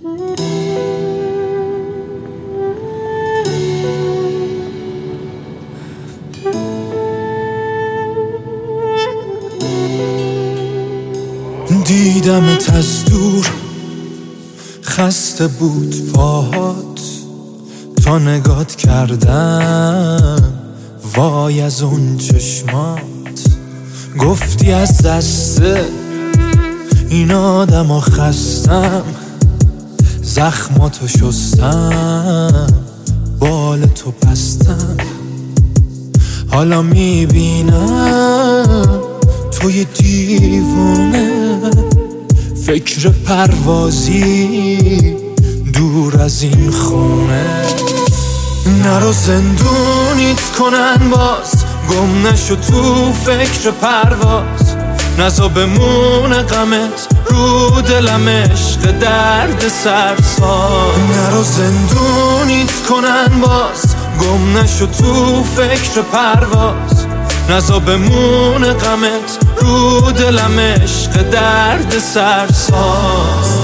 دیدمت از دور، خسته بود پاهات، تا نگات کردم وای از اون چشمات. گفتی از دست این آدم خستم، زخماتو شستم، بال تو بستم. حالا میبینم توی دیوونه، فکر پروازی دور از این خونه. نرو زندونیت کنن باز، گم نشو تو فکر پرواز. نزا بمونه غمت رو دلم، عشق درد سرساز. نرو زندونیت کنن باز، گم نشو تو فکر پرواز. نزا بمونه غمت رو دلم، عشق درد سرساز.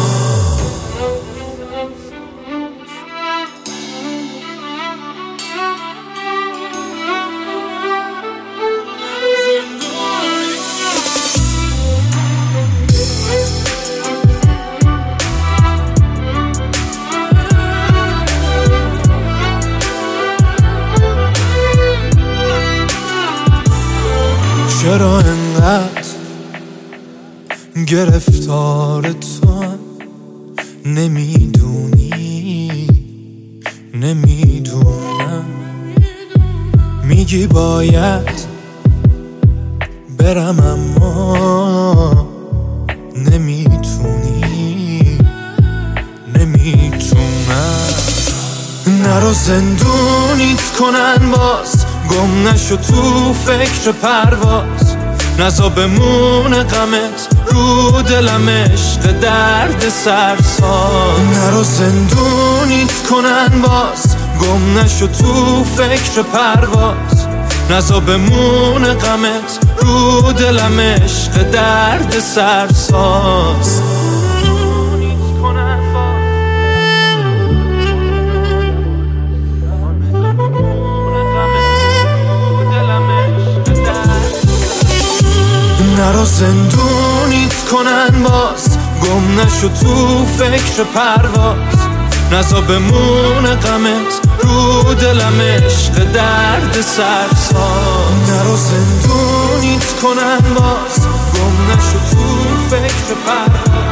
چرا انقدر گرفتار تو؟ نمیدونی نمیدونم. میگی باید برم اما نمیتونی نمیتونم. نرو زندونیت کنن باز، گم نشو تو فکر پرواز. نزا بمونه غمت رو دلم، عشق درد سرساز. نرو زندونیت کنن باز، گم نشو تو فکر پرواز. نزا بمونه غمت رو دلم، عشق درد سرساز. نرو زندونیت کنن باز، گم نشو تو فکر پرواز. نزا بمونه غمت رو دلم، عشق درد سرساز. نرو زندونیت کنن باز، گم نشو تو فکر پرواز.